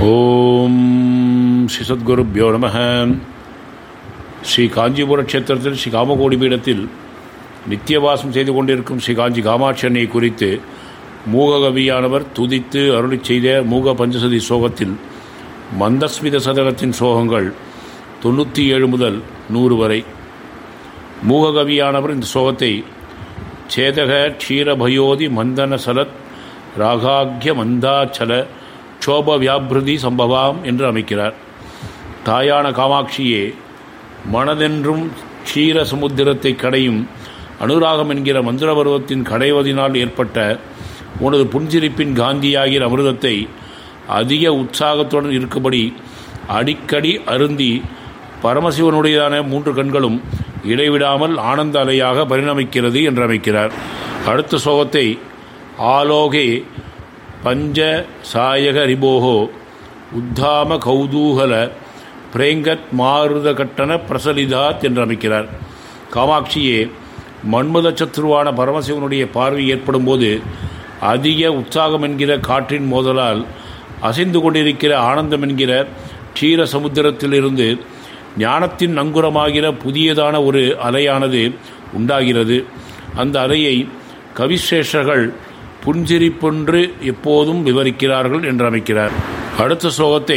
ஓம் ஸ்ரீ சத்குருப்யோ நம. ஸ்ரீ காஞ்சிபுர க்ஷேத்திரத்தில் ஸ்ரீ காமகோடி பீடத்தில் நித்தியவாசம் செய்து கொண்டிருக்கும் ஸ்ரீ காஞ்சி காமாட்சி அன்னை குறித்து மூககவியானவர் துதித்து அருளிச் செய்த மூக பஞ்சசதி சோகத்தில் மந்தஸ்மித சதகத்தின் சோகங்கள் 97 முதல் 100 வரை. மூககவியானவர் இந்த சோகத்தை சேதக க்ஷீரபயோதி மந்தன சலத் ராகாக்ய மந்தாச்சல க்ஷோப வியாபிருதி சம்பவாம் என்று அமைக்கிறார். தாயான காமாட்சியே, மனதென்றும் க்ஷீர சமுத்திரத்தை கடையும் அனுராகம் என்கிற மந்திரபருவத்தின் கடைவதினால் ஏற்பட்ட உனது புன்சிரிப்பின் காந்தியாகிற அமிர்தத்தை அதிக உற்சாகத்துடன் இருக்கும்படி அடிக்கடி அருந்தி பரமசிவனுடையதான 3 கண்களும் இடைவிடாமல் ஆனந்த அலையாக பரிணமிக்கிறது என்று அமைக்கிறார். அடுத்த சோகத்தை ஆலோகே பஞ்ச சாயக ரிபோகோ உத்தாம கௌதூகல பிரேங்கத் மாருத கட்டண பிரசலிதாத் என்று அமைக்கிறார். காமாட்சியே, மன்மத சத்ருவான பரமசிவனுடைய பார்வை ஏற்படும் போது அதிக உற்சாகம் என்கிற காற்றின் மோதலால் அசைந்து கொண்டிருக்கிற ஆனந்தம் என்கிற க்ஷீர சமுத்திரத்திலிருந்து ஞானத்தின் நங்குரமாகிற புதியதான ஒரு அலையானது உண்டாகிறது. அந்த அலையை கவிஸ்ரேஷ்டர்கள் புன்சிரிப்பொன்று எப்போதும் விவரிக்கிறார்கள் என்று அமைக்கிறார். அடுத்த சோகத்தை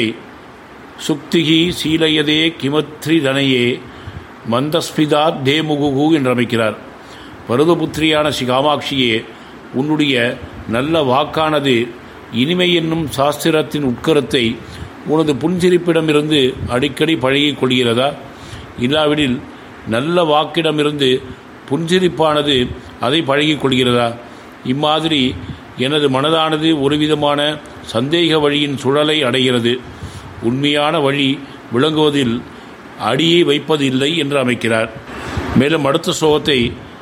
சுக்திகி சீலையதே கிமத்ரி தனையே மந்தஸ்மிதாத் தேமுகு என்று அமைக்கிறார். பருதபுத்திரியான ஸ்ரீ காமாட்சியே, உன்னுடைய நல்ல வாக்கானது இனிமை என்னும் சாஸ்திரத்தின் உட்கரத்தை உனது புன்சிரிப்பிடமிருந்து அடிக்கடி பழகிக் கொள்கிறதா? இல்லாவிடில் நல்ல வாக்கிடமிருந்து புன்சிரிப்பானது அதை பழகிக் கொள்கிறதா? இம்மாதிரி எனது மனதானது ஒருவிதமான சந்தேக வழியின் சுழலை அடைகிறது. உண்மையான வழி விளங்குவதில் அடியை வைப்பதில்லை என்று அமைக்கிறார். மேலும் அடுத்த சோகத்தை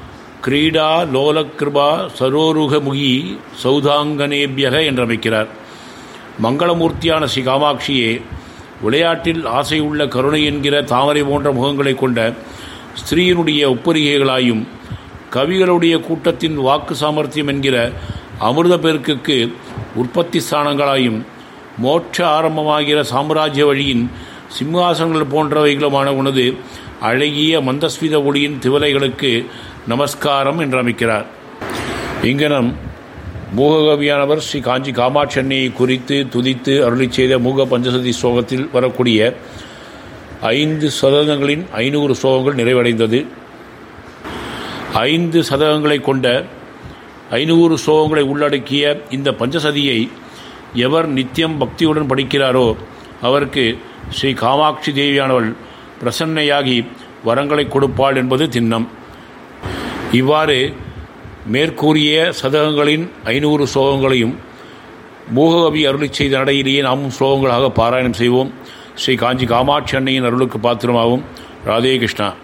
கிரீடா லோலக்கிருபா சரோருகமுகி சௌதாங்கனேபியக என்று அமைக்கிறார். மங்களமூர்த்தியான ஸ்ரீ காமாட்சியே, விளையாட்டில் ஆசையுள்ள கருணை என்கிற தாமரை போன்ற முகங்களை கொண்ட ஸ்திரீயினுடைய ஒப்புரிகைகளாயும் கவிகளுடைய கூட்டத்தின் வாக்கு சாமர்த்தியம் என்கிற அமிர்த பெருக்குக்கு உற்பத்தி ஸ்தானங்களாயும் மோட்ச ஆரம்பமாகிற சாம்ராஜ்ய வழியின் சிம்மாசனங்கள் போன்றவைகளுமான உனது அழகிய மந்தஸ்மித ஒளியின் திவலைகளுக்கு நமஸ்காரம் என்று அமைக்கிறார். இங்கனம் மூககவியானவர் ஸ்ரீ காஞ்சி காமாட்சி அன்னையை குறித்து துதித்து அருளிச் செய்த மூக பஞ்சசதி சோகத்தில் வரக்கூடிய 5 சதகங்களின் 500 சோகங்கள் நிறைவடைந்தது. 5 சதகங்களை கொண்ட 500 சோகங்களை உள்ளடக்கிய இந்த பஞ்சசதியை எவர் நித்தியம் பக்தியுடன் படிக்கிறாரோ அவருக்கு ஸ்ரீ காமாட்சி தேவியானவள் பிரசன்னையாகி வரங்களை கொடுப்பாள் என்பது திண்ணம். இவ்வாறு மேற்கூறிய சதகங்களின் 500 சோகங்களையும் மூககவி அருளிச் செய்த நடையிலேயே நாமும் ஸ்லோகங்களாக பாராயணம் செய்வோம். ஸ்ரீ காஞ்சி காமாட்சி அன்னையின் அருளுக்கு பாத்திரமாகும். ராதே கிருஷ்ணா.